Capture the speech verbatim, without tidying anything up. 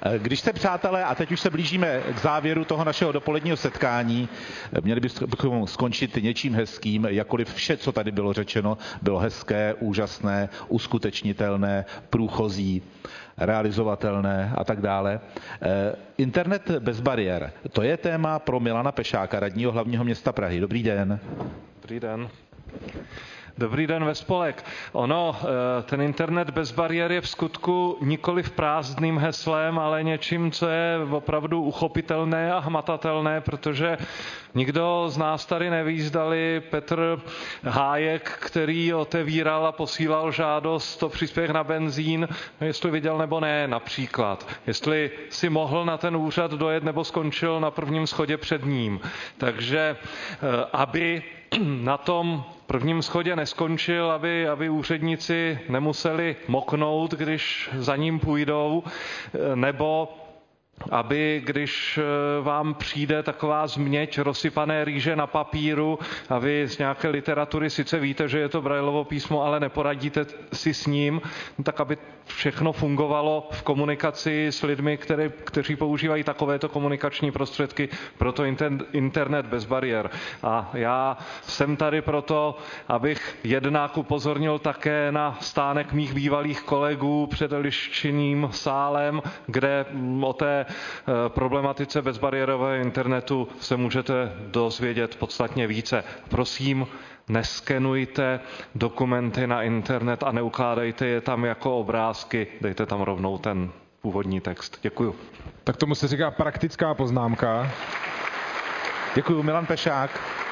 Když se, přátelé, a teď už se blížíme k závěru toho našeho dopoledního setkání, měli bychom skončit něčím hezkým, jakkoliv vše, co tady bylo řečeno, bylo hezké, úžasné, uskutečnitelné, průchozí, realizovatelné a tak dále. Internet bez bariér, to je téma pro Milana Pešáka, radního hlavního města Prahy. Dobrý den. Dobrý den. Dobrý den ve spolek. Ono, ten internet bez bariér je v skutku nikoliv prázdným heslem, ale něčím, co je opravdu uchopitelné a hmatatelné, protože nikdo z nás tady neví, zdali Petr Hájek, který otevíral a posílal žádost o příspěvek na benzín, jestli viděl nebo ne například. Jestli si mohl na ten úřad dojet nebo skončil na prvním schodě před ním. Takže aby na tom prvním schodě neskončil, aby, aby úředníci nemuseli moknout, když za ním půjdou, nebo aby když vám přijde taková změť rozsypané rýže na papíru a vy z nějaké literatury sice víte, že je to Braillovo písmo, ale neporadíte si s ním, tak aby všechno fungovalo v komunikaci s lidmi, které, kteří používají takovéto komunikační prostředky, proto internet bez bariér. A já jsem tady proto, abych jednak upozornil také na stánek mých bývalých kolegů před Liščinným sálem, kde o té problematice bezbariérového internetu se můžete dozvědět podstatně více. Prosím, neskenujte dokumenty na internet a neukládejte je tam jako obrázky, dejte tam rovnou ten původní text. Děkuju. Tak tomu se říká praktická poznámka. Děkuju, Milan Pešák.